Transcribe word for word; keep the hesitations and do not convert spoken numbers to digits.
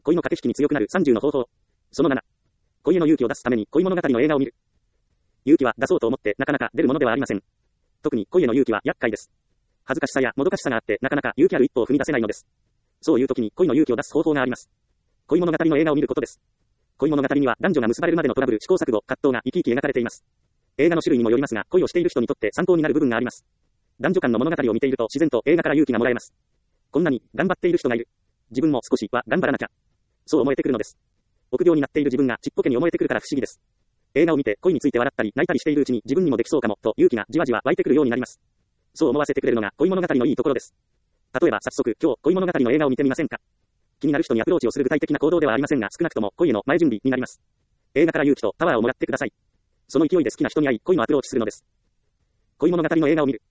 恋の駆け引きに強くなるさんじゅうの方法。そのなな。恋への勇気を出すために恋物語の映画を見る。勇気は出そうと思ってなかなか出るものではありません。特に恋への勇気は厄介です。恥ずかしさやもどかしさがあってなかなか勇気ある一歩を踏み出せないのです。そういう時に恋の勇気を出す方法があります。恋物語の映画を見ることです。恋物語には男女が結ばれるまでのトラブル、試行錯誤、葛藤が生き生き描かれています。映画の種類にもよりますが、恋をしている人にとって参考になる部分があります。男女間の物語を見ていると自然と映画から勇気がもらえます。こんなに頑張っている人がいる。自分も少しは頑張らなきゃ。そう思えてくるのです。臆病になっている自分がちっぽけに思えてくるから不思議です。映画を見て恋について笑ったり泣いたりしているうちに自分にもできそうかもと勇気がじわじわ湧いてくるようになります。そう思わせてくれるのが恋物語のいいところです。例えば早速今日恋物語の映画を見てみませんか。気になる人にアプローチをする具体的な行動ではありませんが少なくとも恋への前準備になります。映画から勇気とパワーをもらってください。その勢いで好きな人に会い恋のアプローチするのです。恋物語の映画を見る。